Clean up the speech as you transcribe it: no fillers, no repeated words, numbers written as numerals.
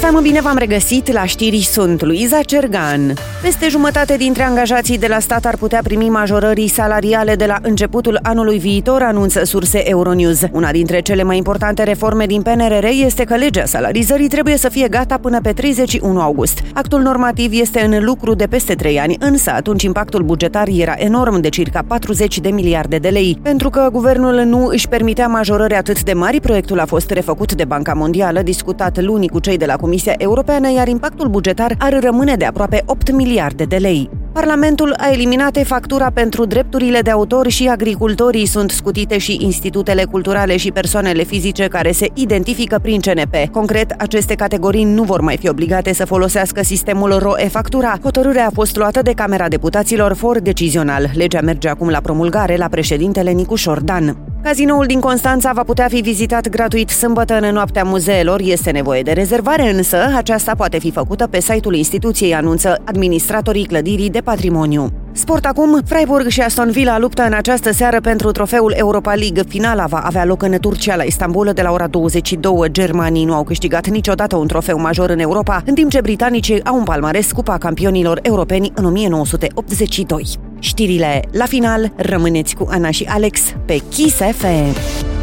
Seamă bine v-am regăsit, la știri sunt Luiza Cergan. Peste jumătate dintre angajații de la stat ar putea primi majorări salariale de la începutul anului viitor, anunță surse Euronews. Una dintre cele mai importante reforme din PNRR este că legea salarizării trebuie să fie gata până pe 31 august. Actul normativ este în lucru de peste 3 ani, însă atunci impactul bugetar era enorm, de circa 40 de miliarde de lei. Pentru că guvernul nu își permitea majorări atât de mari, proiectul a fost refăcut de Banca Mondială, discutat luni cu cei de la Comisia Europeană, iar impactul bugetar ar rămâne de aproape 8 miliarde de lei. Parlamentul a eliminat factura pentru drepturile de autor și agricultorii sunt scutite și institutele culturale și persoanele fizice care se identifică prin CNP. Concret, aceste categorii nu vor mai fi obligate să folosească sistemul RO-e-factura. Hotărârea a fost luată de Camera Deputaților for decizional. Legea merge acum la promulgare la președintele Nicușor Dan. Cazinoul din Constanța va putea fi vizitat gratuit sâmbătă în noaptea muzeelor. Este nevoie de rezervare, însă aceasta poate fi făcută pe site-ul instituției, anunță administratorii clădirii de patrimoniu. Sport acum, Freiburg și Aston Villa luptă în această seară pentru trofeul Europa League. Finala va avea loc în Turcia, la Istanbul, de la ora 22. Germanii nu au câștigat niciodată un trofeu major în Europa, în timp ce britanicii au un palmares Cupa Campionilor Europeni în 1982. Știrile la final, rămâneți cu Ana și Alex pe Kiss FM.